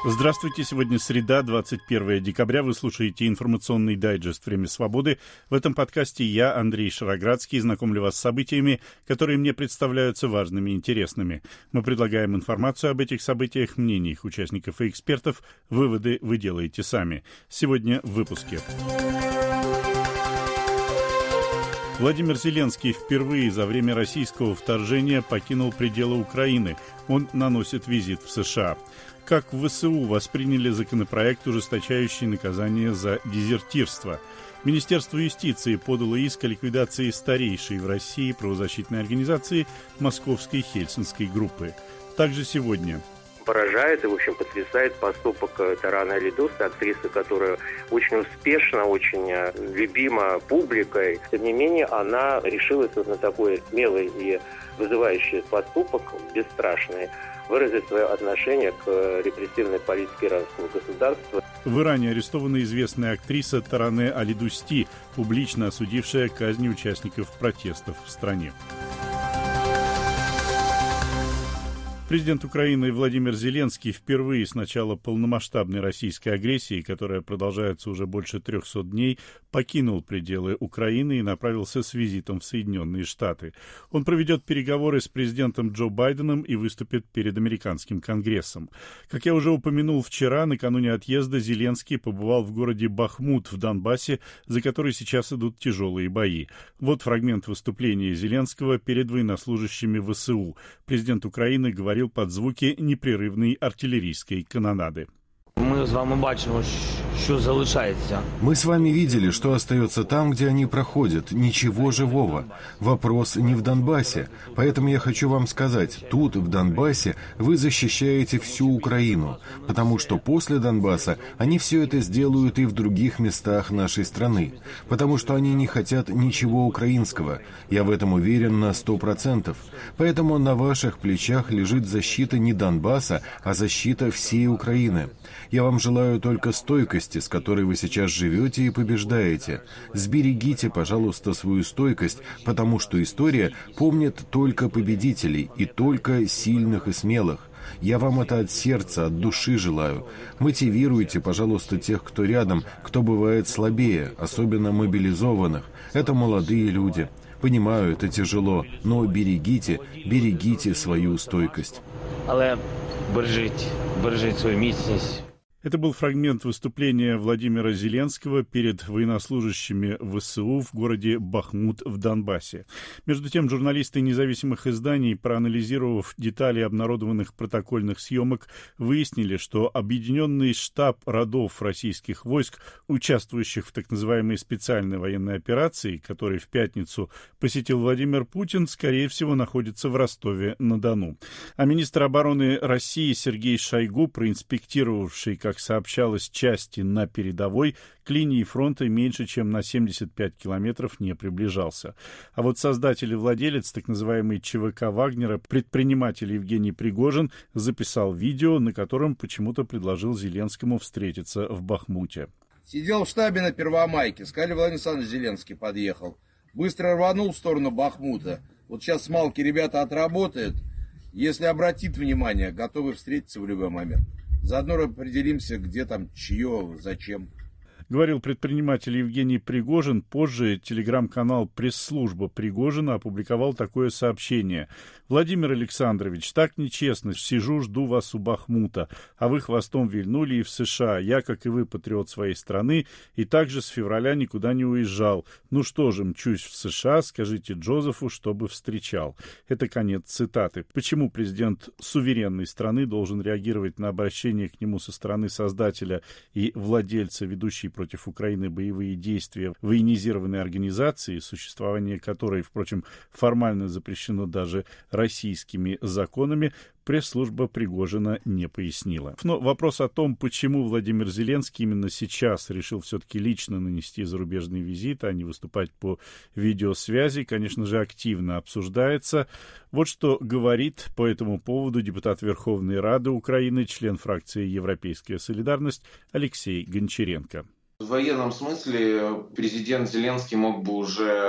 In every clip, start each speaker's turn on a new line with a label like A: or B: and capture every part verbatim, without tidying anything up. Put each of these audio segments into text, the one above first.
A: Здравствуйте, сегодня среда, двадцать первое декабря. Вы слушаете информационный дайджест «Время свободы». В этом подкасте я, Андрей Шароградский, знакомлю вас с событиями, которые мне представляются важными и интересными. Мы предлагаем информацию об этих событиях, мнения их участников и экспертов. Выводы вы делаете сами. Сегодня в выпуске. Владимир Зеленский впервые за время российского вторжения покинул пределы Украины. Он наносит визит в США. Как в ВСУ восприняли законопроект, ужесточающий наказание за дезертирство. Министерство юстиции подало иск о ликвидации старейшей в России правозащитной организации Московской Хельсинской группы. Также сегодня...
B: Поражает и, в общем, потрясает поступок Тараны Алидус, актрисы, которая очень успешно, очень любима публикой. Тем не менее, она решилась вот на такой смелый и вызывающий поступок, бесстрашный, выразить свое отношение к репрессивной политике иранского государства.
A: В Иране арестована известная актриса Таране Алидусти, публично осудившая казнь участников протестов в стране. Президент Украины Владимир Зеленский впервые с начала полномасштабной российской агрессии, которая продолжается уже больше трехсот дней, покинул пределы Украины и направился с визитом в Соединенные Штаты. Он проведет переговоры с президентом Джо Байденом и выступит перед американским Конгрессом. Как я уже упомянул вчера, накануне отъезда Зеленский побывал в городе Бахмут в Донбассе, за который сейчас идут тяжелые бои. Вот фрагмент выступления Зеленского перед военнослужащими ВСУ. Президент Украины говорил под звуки непрерывной артиллерийской канонады.
C: Мы с вами бачимо, что залишается.
D: Мы с вами видели, что остается там, где они проходят. Ничего живого. Вопрос не в Донбассе. Поэтому я хочу вам сказать, тут, в Донбассе, вы защищаете всю Украину. Потому что после Донбасса они все это сделают и в других местах нашей страны. Потому что они не хотят ничего украинского. Я в этом уверен на сто процентов. Поэтому на ваших плечах лежит защита не Донбасса, а защита всей Украины. Я вам желаю только стойкости, с которой вы сейчас живете и побеждаете. Сберегите, пожалуйста, свою стойкость, потому что история помнит только победителей и только сильных и смелых. Я вам это от сердца, от души желаю. Мотивируйте, пожалуйста, тех, кто рядом, кто бывает слабее, особенно мобилизованных. Это молодые люди. Понимаю, это тяжело, но берегите, берегите свою стойкость.
C: Але бережіть, бережіть свою міцність.
A: Это был фрагмент выступления Владимира Зеленского перед военнослужащими ВСУ в городе Бахмут в Донбассе. Между тем, журналисты независимых изданий, проанализировав детали обнародованных протокольных съемок, выяснили, что объединенный штаб родов российских войск, участвующих в так называемой специальной военной операции, который в пятницу посетил Владимир Путин, скорее всего, находится в Ростове-на-Дону. А министр обороны России Сергей Шойгу, проинспектировавший, как сообщалось, части на передовой, к линии фронта меньше, чем на семьдесят пять километров не приближался. А вот создатель и владелец так называемой ЧВК Вагнера, предприниматель Евгений Пригожин, записал видео, на котором почему-то предложил Зеленскому встретиться в Бахмуте.
E: Сидел в штабе на Первомайке, сказали, Владимир Александрович Зеленский подъехал. Быстро рванул в сторону Бахмута. Вот сейчас с Малки ребята отработают. Если обратит внимание, готовы встретиться в любой момент. Заодно определимся, где там, чье, зачем.
A: Говорил предприниматель Евгений Пригожин. Позже телеграм-канал «Пресс-служба Пригожина» опубликовал такое сообщение. «Владимир Александрович, так нечестно. Сижу, жду вас у Бахмута. А вы хвостом вильнули и в США. Я, как и вы, патриот своей страны, и также с февраля никуда не уезжал. Ну что же, мчусь в США, скажите Джозефу, чтобы встречал». Это конец цитаты. Почему президент суверенной страны должен реагировать на обращение к нему со стороны создателя и владельца ведущей против Украины боевые действия военизированной организации, существование которой, впрочем, формально запрещено даже российскими законами, пресс-служба Пригожина не пояснила. Но вопрос о том, почему Владимир Зеленский именно сейчас решил все-таки лично нанести зарубежный визит, а не выступать по видеосвязи, конечно же, активно обсуждается. Вот что говорит по этому поводу депутат Верховной Рады Украины, член фракции «Европейская солидарность» Алексей Гончаренко.
F: В военном смысле президент Зеленский мог бы уже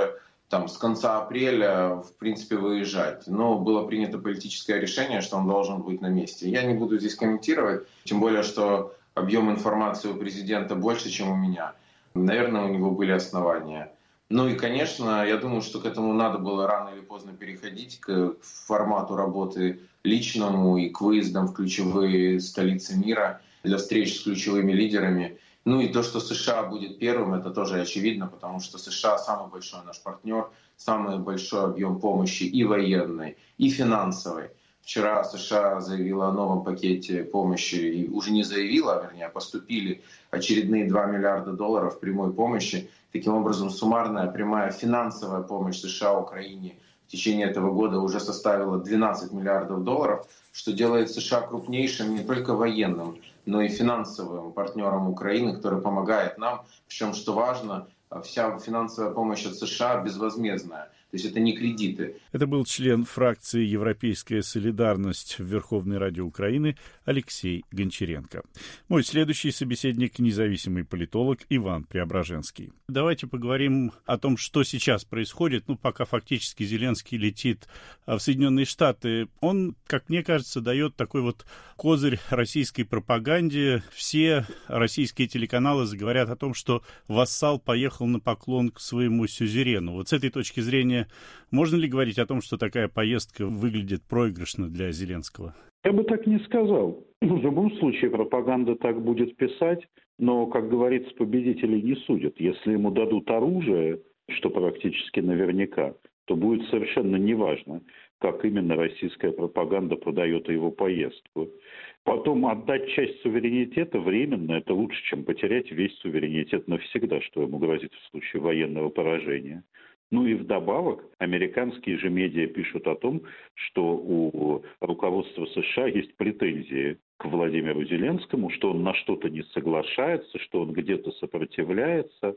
F: там, с конца апреля, в принципе, выезжать. Но было принято политическое решение, что он должен быть на месте. Я не буду здесь комментировать, тем более, что объем информации у президента больше, чем у меня. Наверное, у него были основания. Ну и, конечно, я думаю, что к этому надо было рано или поздно переходить, к формату работы личному и к выездам в ключевые столицы мира для встреч с ключевыми лидерами. Ну и то, что США будет первым, это тоже очевидно, потому что США самый большой наш партнер, самый большой объем помощи и военной, и финансовой. Вчера США заявила о новом пакете помощи, и уже не заявила, а вернее, поступили очередные два миллиарда долларов прямой помощи. Таким образом, суммарная прямая финансовая помощь США Украине в течение этого года уже составила двенадцать миллиардов долларов, что делает США крупнейшим не только военным, но и финансовым партнером Украины, который помогает нам. Причем, что важно, вся финансовая помощь от США безвозмездная. То есть это не кредиты.
A: Это был член фракции «Европейская солидарность» в Верховной Раде Украины Алексей Гончаренко. Мой следующий собеседник — независимый политолог Иван Преображенский. Давайте поговорим о том, что сейчас происходит. Ну, пока фактически Зеленский летит в Соединенные Штаты, он, как мне кажется, дает такой вот козырь российской пропаганде. Все российские телеканалы заговорят о том, что вассал поехал на поклон к своему сюзерену. Вот с этой точки зрения можно ли говорить о том, что такая поездка выглядит проигрышно для Зеленского?
G: Я бы так не сказал. В любом случае пропаганда так будет писать, но, как говорится, победителей не судят. Если ему дадут оружие, что практически наверняка, то будет совершенно неважно, как именно российская пропаганда подает его поездку. Потом отдать часть суверенитета временно – это лучше, чем потерять весь суверенитет навсегда, что ему грозит в случае военного поражения. Ну и вдобавок, американские же медиа пишут о том, что у руководства США есть претензии к Владимиру Зеленскому, что он на что-то не соглашается, что он где-то сопротивляется.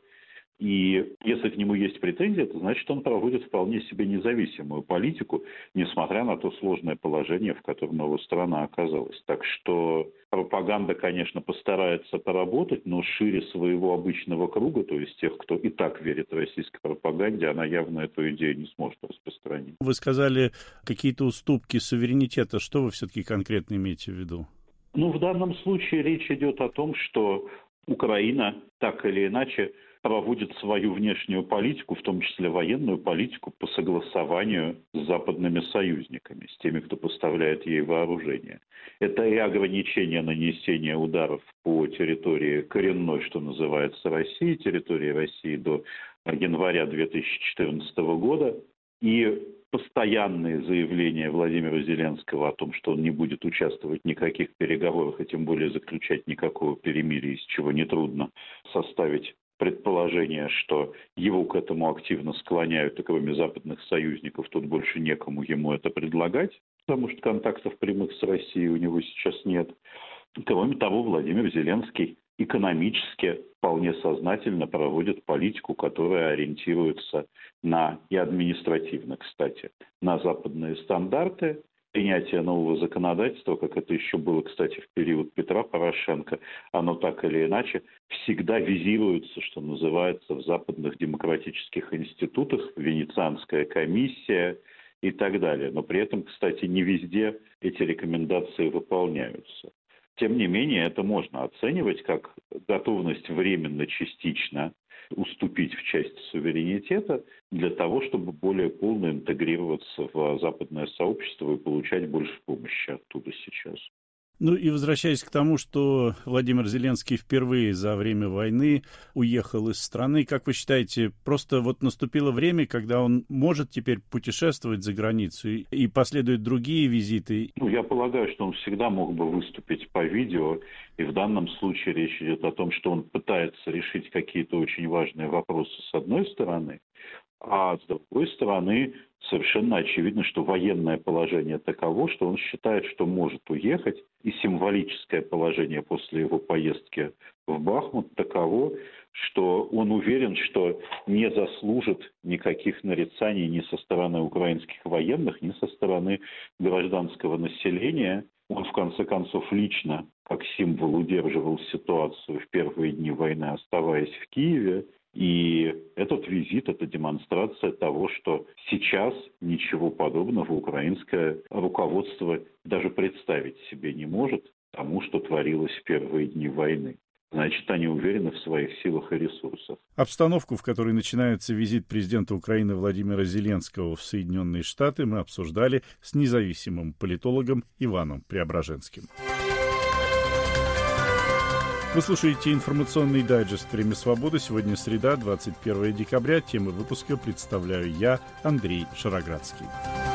G: И если к нему есть претензии, это значит, он проводит вполне себе независимую политику, несмотря на то сложное положение, в котором его страна оказалась. Так что пропаганда, конечно, постарается поработать, но шире своего обычного круга, то есть тех, кто и так верит российской пропаганде, она явно эту идею не сможет распространить.
A: Вы сказали какие-то уступки суверенитета. Что вы все-таки конкретно имеете в виду?
G: Ну, в данном случае речь идет о том, что Украина так или иначе проводит свою внешнюю политику, в том числе военную политику, по согласованию с западными союзниками, с теми, кто поставляет ей вооружение. Это и ограничение нанесения ударов по территории коренной, что называется, России, территории России до января две тысячи четырнадцатого года, и постоянные заявления Владимира Зеленского о том, что он не будет участвовать в никаких переговорах, и тем более заключать никакого перемирия, из чего нетрудно составить предположение, что его к этому активно склоняют, и кроме западных союзников тут больше некому ему это предлагать, потому что контактов прямых с Россией у него сейчас нет. Кроме того, Владимир Зеленский экономически вполне сознательно проводит политику, которая ориентируется на, и административно, кстати, на западные стандарты. Принятие нового законодательства, как это еще было, кстати, в период Петра Порошенко, оно так или иначе всегда визируется, что называется, в западных демократических институтах, Венецианская комиссия и так далее. Но при этом, кстати, не везде эти рекомендации выполняются. Тем не менее, это можно оценивать как готовность временно, частично уступить в части суверенитета для того, чтобы более полно интегрироваться в западное сообщество и получать больше помощи оттуда сейчас.
A: Ну и возвращаясь к тому, что Владимир Зеленский впервые за время войны уехал из страны, как вы считаете, просто вот наступило время, когда он может теперь путешествовать за границу и последуют другие визиты?
G: Ну, я полагаю, что он всегда мог бы выступить по видео, и в данном случае речь идет о том, что он пытается решить какие-то очень важные вопросы с одной стороны, а с другой стороны совершенно очевидно, что военное положение таково, что он считает, что может уехать, и символическое положение после его поездки в Бахмут таково, что он уверен, что не заслужит никаких нарицаний ни со стороны украинских военных, ни со стороны гражданского населения. Он, в конце концов, лично, как символ, удерживал ситуацию в первые дни войны, оставаясь в Киеве. И этот визит – это демонстрация того, что сейчас ничего подобного украинское руководство даже представить себе не может тому, что творилось в первые дни войны. Значит, они уверены в своих силах и ресурсах.
A: Обстановку, в которой начинается визит президента Украины Владимира Зеленского в Соединенные Штаты, мы обсуждали с независимым политологом Иваном Преображенским. Вы слушаете информационный дайджест «Время свободы». Сегодня среда, двадцать первое декабря. Темы выпуска представляю я, Андрей Шароградский.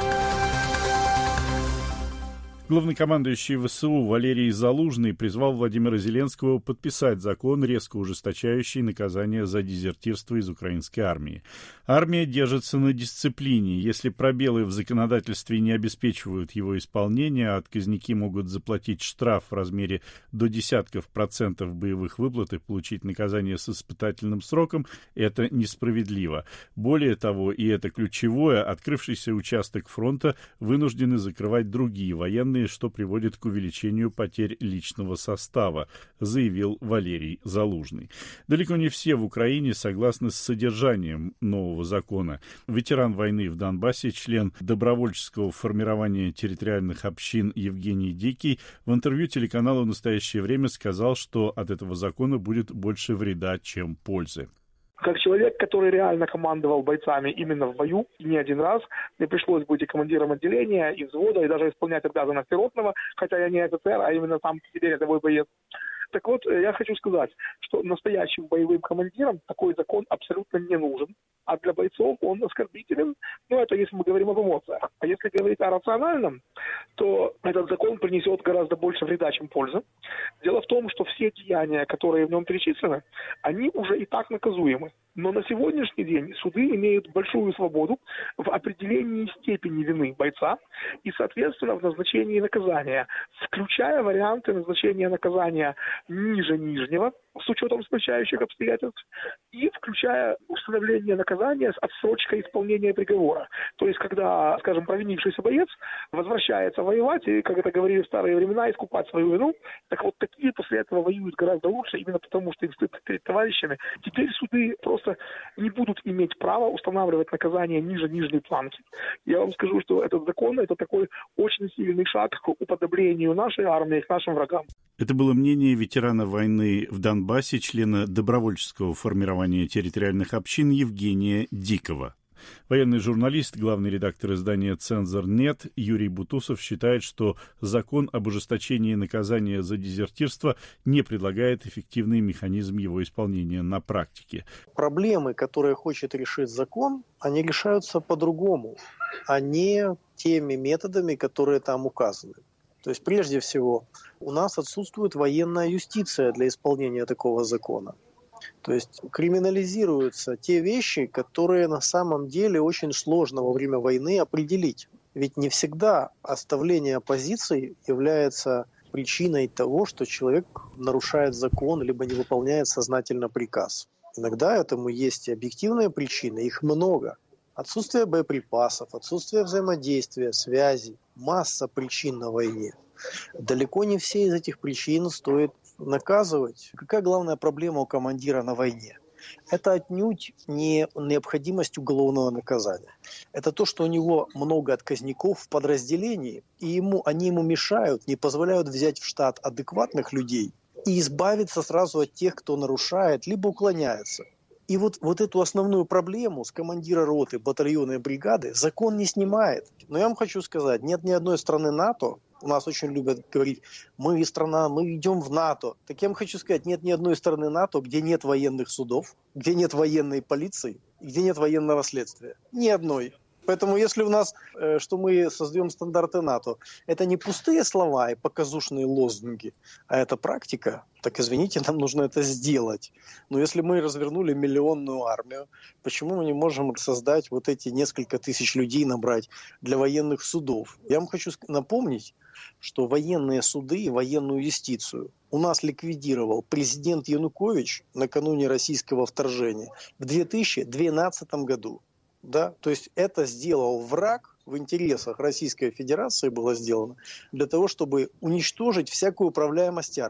A: Главнокомандующий ВСУ Валерий Залужный призвал Владимира Зеленского подписать закон, резко ужесточающий наказание за дезертирство из украинской армии. Армия держится на дисциплине. Если пробелы в законодательстве не обеспечивают его исполнение, а отказники могут заплатить штраф в размере до десятков процентов боевых выплат и получить наказание с испытательным сроком, это несправедливо. Более того, и это ключевое, открывшийся участок фронта вынуждены закрывать другие военные, что приводит к увеличению потерь личного состава, заявил Валерий Залужный. Далеко не все в Украине согласны с содержанием нового закона. Ветеран войны в Донбассе, член добровольческого формирования территориальных общин Евгений Дикий в интервью телеканалу «Настоящее время» сказал, что от этого закона будет больше вреда, чем пользы.
H: Как человек, который реально командовал бойцами именно в бою, и не один раз, мне пришлось быть и командиром отделения, и взвода, и даже исполнять обязанности ротного, хотя я не офицер, а именно сам теперь рядовой боец. Так вот, я хочу сказать, что настоящим боевым командирам такой закон абсолютно не нужен, а для бойцов он оскорбителен, ну, это если мы говорим об эмоциях. А если говорить о рациональном, то этот закон принесет гораздо больше вреда, чем пользы. Дело в том, что все деяния, которые в нем перечислены, они уже и так наказуемы. Но на сегодняшний день суды имеют большую свободу в определении степени вины бойца и, соответственно, в назначении наказания, включая варианты назначения наказания ниже нижнего, с учетом смягчающих обстоятельств, и включая установление наказания с отсрочкой исполнения приговора. То есть, когда, скажем, провинившийся боец возвращается воевать, и, как это говорили в старые времена, искупать свою вину, так вот такие после этого воюют гораздо лучше, именно потому что им стыдно перед товарищами. Теперь суды просто не будут иметь права устанавливать наказание ниже нижней планки. Я вам скажу, что этот закон – это такой очень сильный шаг к уподоблению нашей армии к нашим врагам.
A: Это было мнение ветерана войны в Донбассе, члена добровольческого формирования территориальных общин Евгения Дикого. Военный журналист, главный редактор издания «Цензор.нет» Юрий Бутусов считает, что закон об ужесточении наказания за дезертирство не предлагает эффективный механизм его исполнения на практике.
I: Проблемы, которые хочет решить закон, они решаются по-другому, а не теми методами, которые там указаны. То есть, прежде всего, у нас отсутствует военная юстиция для исполнения такого закона. То есть криминализируются те вещи, которые на самом деле очень сложно во время войны определить. Ведь не всегда оставление оппозиции является причиной того, что человек нарушает закон либо не выполняет сознательно приказ. Иногда этому есть и объективные причины, их много. Отсутствие боеприпасов, отсутствие взаимодействия, связи, масса причин на войне. Далеко не все из этих причин стоит наказывать. Какая главная проблема у командира на войне? Это отнюдь не необходимость уголовного наказания. Это то, что у него много отказников в подразделении, и ему, они ему мешают, не позволяют взять в штат адекватных людей и избавиться сразу от тех, кто нарушает, либо уклоняется. И вот, вот эту основную проблему с командира роты, батальона и бригады закон не снимает. Но я вам хочу сказать, нет ни одной страны НАТО, у нас очень любят говорить, мы страна, мы идем в НАТО. Так я вам хочу сказать, нет ни одной страны НАТО, где нет военных судов, где нет военной полиции, где нет военного следствия. Ни одной. Поэтому если у нас, э, что мы создаем стандарты НАТО, это не пустые слова и показушные лозунги, а это практика, так извините, нам нужно это сделать. Но если мы развернули миллионную армию, почему мы не можем создать вот эти несколько тысяч людей, набрать для военных судов? Я вам хочу напомнить, что военные суды и военную юстицию у нас ликвидировал президент Янукович накануне российского вторжения в две тысячи двенадцатом году. Да? То есть это сделал враг, в интересах Российской Федерации было сделано, для того, чтобы уничтожить всякую управляемость армии.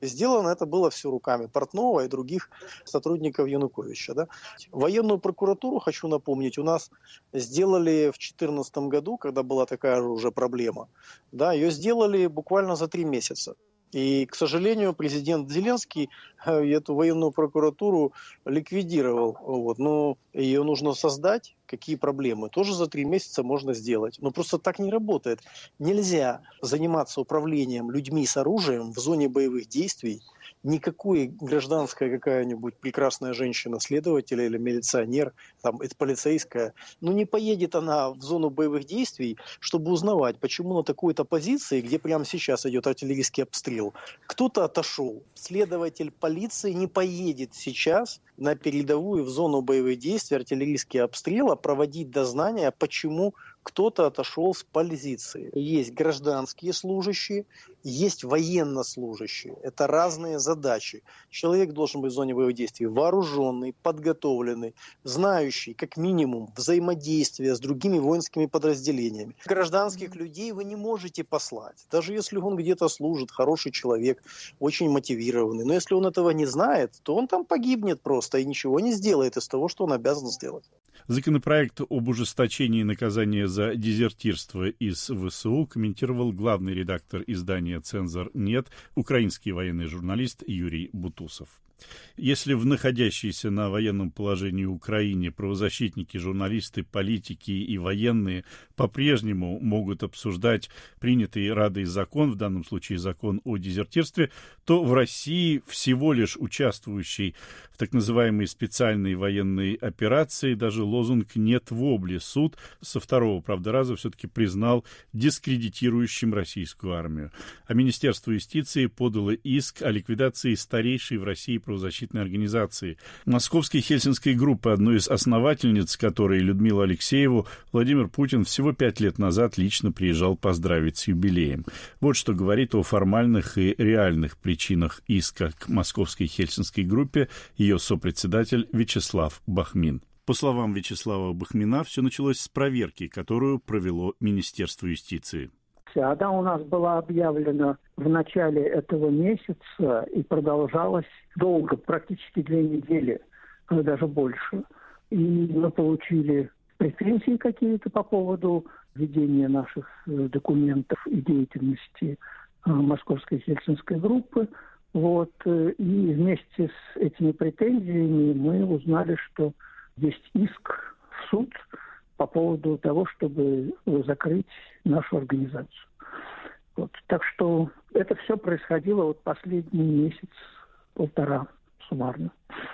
I: Сделано это было все руками Портнова и других сотрудников Януковича. Да? Военную прокуратуру, хочу напомнить, у нас сделали в две тысячи четырнадцатом году, когда была такая же уже проблема. Да, ее сделали буквально за три месяца. И, к сожалению, президент Зеленский эту военную прокуратуру ликвидировал. Вот. Но ее нужно создать. Какие проблемы? Тоже за три месяца можно сделать. Но просто так не работает. Нельзя заниматься управлением людьми с оружием в зоне боевых действий. Никакой гражданская какая-нибудь прекрасная женщина, следователь или милиционер, там, это полицейская, ну не поедет она в зону боевых действий, чтобы узнавать, почему на такой-то позиции, где прямо сейчас идет артиллерийский обстрел, кто-то отошел. Следователь полиции не поедет сейчас на передовую в зону боевых действий, артиллерийский обстрел, а проводить дознание, почему кто-то отошел с позиции. Есть гражданские служащие, есть военнослужащие. Это разные задачи. Человек должен быть в зоне боевых действий вооруженный, подготовленный, знающий, как минимум, взаимодействие с другими воинскими подразделениями. Гражданских людей вы не можете послать. Даже если он где-то служит, хороший человек, очень мотивированный. Но если он этого не знает, то он там погибнет просто и ничего не сделает из того, что он обязан сделать.
A: Законопроект об ужесточении наказания за дезертирство из ВСУ комментировал главный редактор издания «Цензор Нет», украинский военный журналист Юрий Бутусов. Если в находящейся на военном положении Украине правозащитники, журналисты, политики и военные по-прежнему могут обсуждать принятый Радой закон, в данном случае закон о дезертирстве, то в России, всего лишь участвующей в так называемой специальной военной операции, даже лозунг «нет вобли» суд со второго, правда, раза все-таки признал дискредитирующим российскую армию. А Министерство юстиции подало иск о ликвидации старейшей в России правозащитной организации. Московской Хельсинской группы, одной из основательниц которой, Людмилу Алексееву, Владимир Путин всего пять лет назад лично приезжал поздравить с юбилеем. Вот что говорит о формальных и реальных причинах иска к Московской Хельсинской группе ее сопредседатель Вячеслав Бахмин. По словам Вячеслава Бахмина, все началось с проверки, которую провело Министерство юстиции.
J: Она у нас была объявлена в начале этого месяца и продолжалась долго, практически две недели, даже больше. И мы получили претензии какие-то по поводу ведения наших документов и деятельности Московской Хельсинской группы. Вот. И вместе с этими претензиями мы узнали, что есть иск в суд по поводу того, чтобы закрыть нашу организацию. Вот. Так что это все происходило вот последний месяц, полтора суммарно.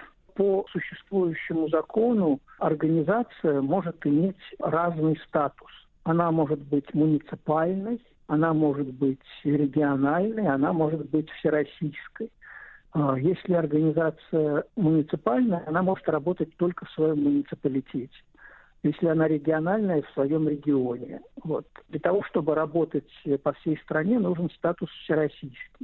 J: По существующему закону организация может иметь разный статус. Она может быть муниципальной, она может быть региональной, она может быть всероссийской. Если организация муниципальная, она может работать только в своем муниципалитете. Если она региональная, в своем регионе. Вот. Для того, чтобы работать по всей стране, нужен статус всероссийский.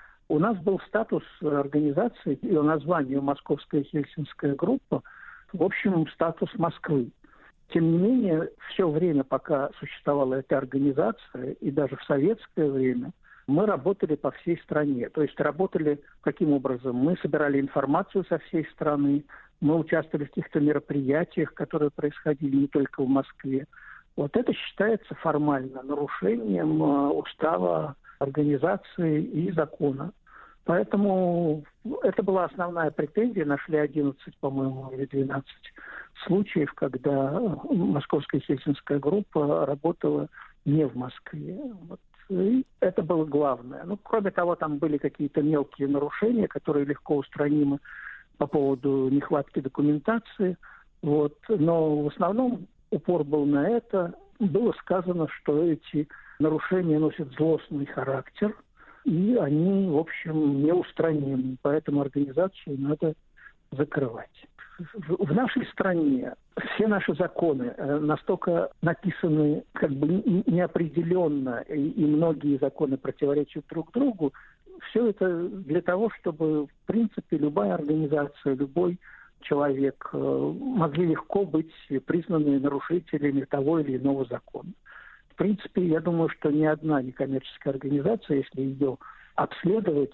J: У нас был статус организации, и название Московская Хельсинская группа, в общем, статус Москвы. Тем не менее, все время, пока существовала эта организация, и даже в советское время, мы работали по всей стране. То есть работали каким образом? Мы собирали информацию со всей страны, мы участвовали в каких-то мероприятиях, которые происходили не только в Москве. Вот это считается формально нарушением устава организации и закона. Поэтому это была основная претензия. Нашли одиннадцать, по-моему, или двенадцать случаев, когда Московская Хельсинская группа работала не в Москве. Вот. И это было главное. Ну, кроме того, там были какие-то мелкие нарушения, которые легко устранимы по поводу нехватки документации. Вот. Но в основном упор был на это. Было сказано, что эти нарушения носят злостный характер, и они, в общем, неустранимы. Поэтому организацию надо закрывать. В нашей стране все наши законы настолько написаны как бы неопределенно, и многие законы противоречат друг другу. Все это для того, чтобы, в принципе, любая организация, любой человек могли легко быть признаны нарушителями того или иного закона. В принципе, я думаю, что ни одна некоммерческая организация, если ее обследовать,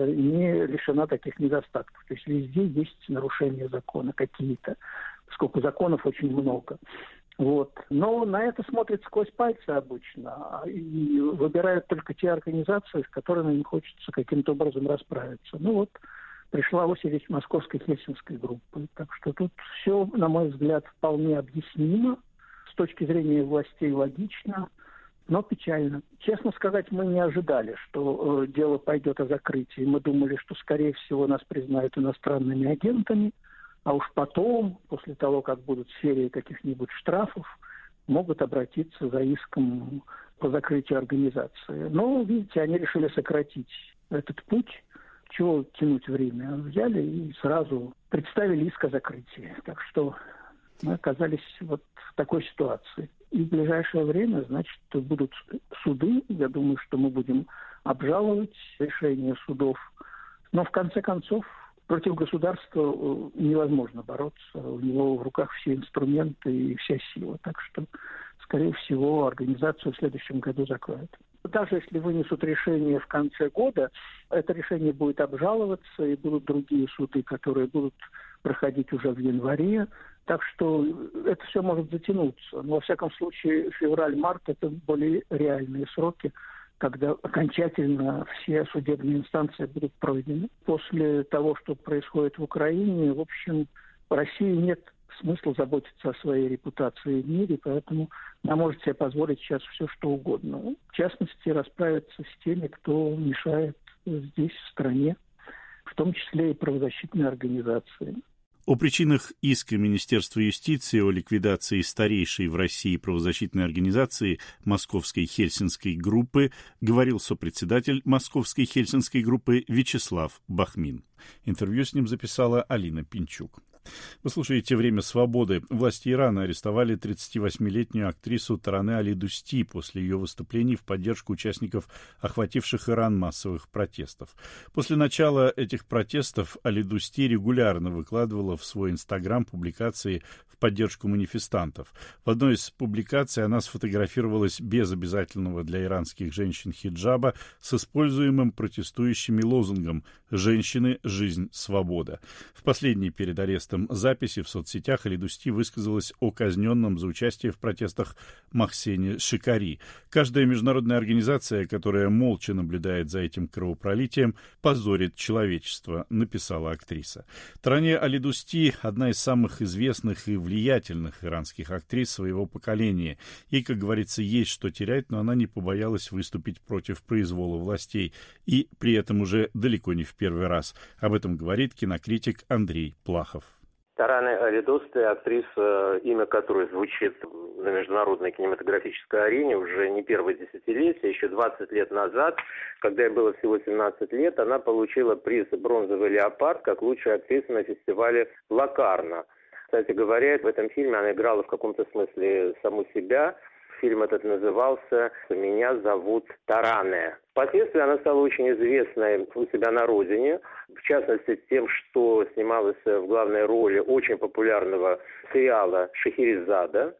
J: не лишена таких недостатков. То есть везде есть нарушения закона какие-то, поскольку законов очень много. Вот. Но на это смотрят сквозь пальцы обычно и выбирают только те организации, с которыми им хочется каким-то образом расправиться. Ну вот, пришла очередь Московской Хельсинской группы. Так что тут все, на мой взгляд, вполне объяснимо. С точки зрения властей логично, но печально. Честно сказать, мы не ожидали, что э, дело пойдет о закрытии. Мы думали, что, скорее всего, нас признают иностранными агентами, а уж потом, после того, как будут серии каких-нибудь штрафов, могут обратиться за иском по закрытию организации. Но, видите, они решили сократить этот путь. Чего тянуть время? Взяли и сразу представили иск о закрытии. Так что мы оказались вот в такой ситуации. И в ближайшее время, значит, будут суды. Я думаю, что мы будем обжаловать решения судов. Но, в конце концов, против государства невозможно бороться. У него в руках все инструменты и вся сила. Так что, скорее всего, организацию в следующем году закроют. Даже если вынесут решение в конце года, это решение будет обжаловаться, и будут другие суды, которые будут проходить уже в январе. Так что это все может затянуться. Но, во всяком случае, февраль-март – это более реальные сроки, когда окончательно все судебные инстанции будут пройдены. После того, что происходит в Украине, в общем, в России нет смысла заботиться о своей репутации в мире, поэтому она может себе позволить сейчас все, что угодно. В частности, расправиться с теми, кто мешает здесь, в стране, в том числе и правозащитные организации.
A: О причинах иска Министерства юстиции о ликвидации старейшей в России правозащитной организации Московской Хельсинской группы говорил сопредседатель Московской Хельсинской группы Вячеслав Бахмин. Интервью с ним записала Алина Пинчук. Вы слушаете «Время свободы». Власти Ирана арестовали тридцативосьмилетнюю актрису Таранэ Али-Дусти после ее выступлений в поддержку участников охвативших Иран массовых протестов. После начала этих протестов Али-Дусти регулярно выкладывала в свой Инстаграм публикации в поддержку манифестантов. В одной из публикаций она сфотографировалась без обязательного для иранских женщин хиджаба с используемым протестующими лозунгом «Женщины, жизнь, свобода». В последней перед арестом записи в соцсетях Али-Дусти высказалась о казненном за участие в протестах Махсене Шикари. Каждая международная организация, которая молча наблюдает за этим кровопролитием, позорит человечество, написала актриса. Таранэ Али-Дусти – одна из самых известных и влиятельных иранских актрис своего поколения. Ей, как говорится, есть что терять, но она не побоялась выступить против произвола властей. И при этом уже далеко не в первый раз. Об этом говорит кинокритик Андрей Плахов.
B: Таранэ Али-Дусти, актриса, имя которой звучит на международной кинематографической арене уже не первое десятилетие, еще двадцать лет назад, когда ей было всего семнадцать лет, она получила приз «Бронзовый леопард» как лучшая актриса на фестивале Локарно. Кстати говоря, в этом фильме она играла в каком-то смысле саму себя. Фильм этот назывался «Меня зовут Таранэ». Впоследствии она стала очень известной у себя на родине, в частности тем, что снималась в главной роли очень популярного сериала «Шахерезада».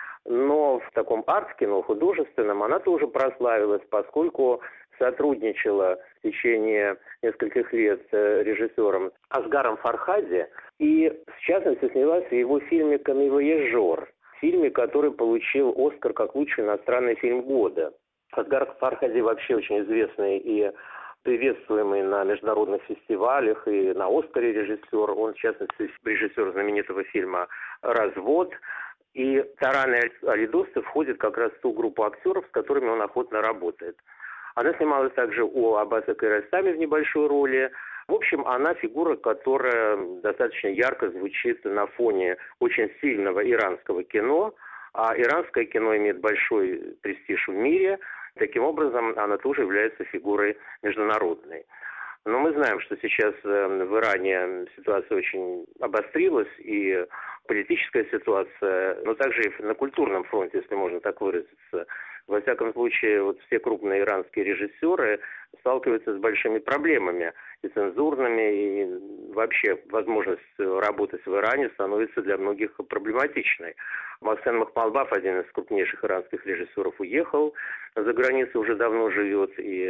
B: Но в таком арт-кино, художественном, она тоже прославилась, поскольку сотрудничала в течение нескольких лет с режиссером Асгаром Фархади и, в частности, снялась в его фильме «Камевояжер», фильме, который получил «Оскар» как лучший иностранный фильм года. Асгар Фархади вообще очень известный и приветствуемый на международных фестивалях и на «Оскаре» режиссер. Он, в частности, режиссер знаменитого фильма «Развод». И Таранэ Али-Дусти входит как раз в ту группу актеров, с которыми он охотно работает. Она снималась также у Аббаса Киаростами в небольшой роли. В общем, она фигура, которая достаточно ярко звучит на фоне очень сильного иранского кино, а иранское кино имеет большой престиж в мире. Таким образом, она тоже является фигурой международной. Но мы знаем, что сейчас в Иране ситуация очень обострилась, и политическая ситуация, но также и на культурном фронте, если можно так выразиться. Во всяком случае, вот все крупные иранские режиссеры сталкиваются с большими проблемами и цензурными, и вообще возможность работать в Иране становится для многих проблематичной. Мохсен Махмалбаф, один из крупнейших иранских режиссеров, уехал за границу, уже давно живет, и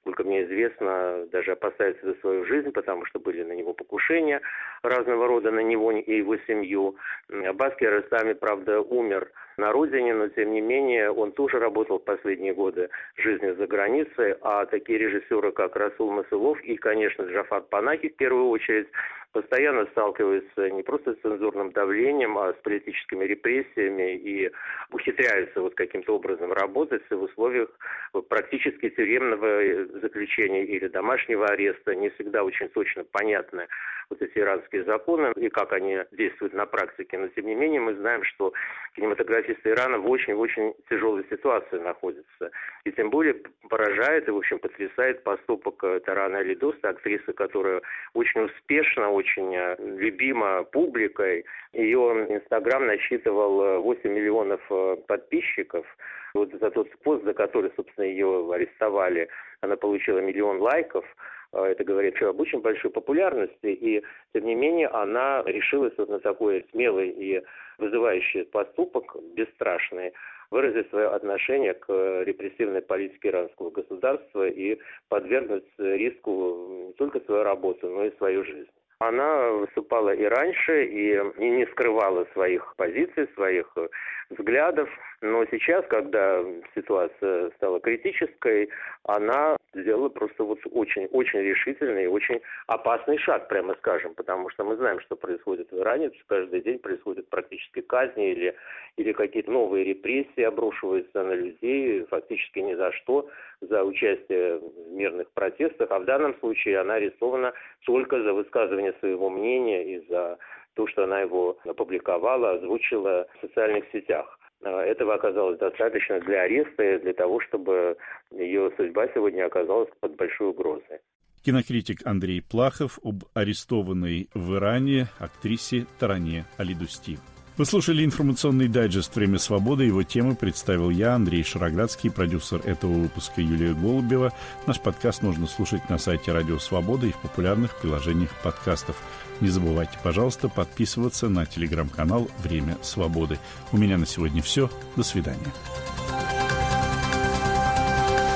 B: Сколько мне известно, даже опасается за свою жизнь, потому что были на него покушения разного рода на него и его семью. Аббас Киаростами, правда, умер на родине, но тем не менее он тоже работал в последние годы жизни за границей, а такие режиссеры, как Расул Масылов и, конечно, Джафар Панаки в первую очередь, постоянно сталкиваются не просто с цензурным давлением, а с политическими репрессиями и ухитряются вот каким-то образом работать в условиях практически тюремного заключения или домашнего ареста. Не всегда очень точно понятны вот эти иранские законы и как они действуют на практике. Но, тем не менее, мы знаем, что кинематографисты Ирана в очень-очень тяжелой ситуации находятся. И тем более поражает и, в общем, потрясает поступок Тараны Али-Доста, актрисы, которая очень успешно, очень любима публикой. Ее Инстаграм насчитывал восемь миллионов подписчиков. Вот за тот пост, за который, собственно, ее арестовали, она получила миллион лайков. Это говорит об очень большой популярности, и, тем не менее, она решилась вот на такой смелый и вызывающий поступок, бесстрашный, выразить свое отношение к репрессивной политике иранского государства и подвергнуть риску не только свою работу, но и свою жизнь. Она выступала и раньше, и не скрывала своих позиций, своих взглядов. Но сейчас, когда ситуация стала критической, она сделала просто вот очень-очень решительный и очень опасный шаг, прямо скажем, потому что мы знаем, что происходит в Иране. Каждый день происходят практически казни или, или какие-то новые репрессии обрушиваются на людей, фактически ни за что, за участие в мирных протестах. А в данном случае она арестована только за высказывание своего мнения и за то, что она его опубликовала, озвучила в социальных сетях. Этого оказалось достаточно для ареста и для того, чтобы ее судьба сегодня оказалась под большой угрозой.
A: Кинокритик Андрей Плахов об арестованной в Иране актрисе Таране Али-Дости. Вы слушали информационный дайджест «Время свободы». Его темы представил я, Андрей Шароградский, продюсер этого выпуска Юлия Голубева. Наш подкаст можно слушать на сайте Радио Свобода и в популярных приложениях подкастов. Не забывайте, пожалуйста, подписываться на телеграм-канал «Время свободы». У меня на сегодня все. До свидания.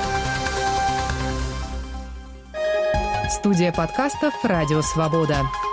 K: Студия подкастов «Радио Свобода».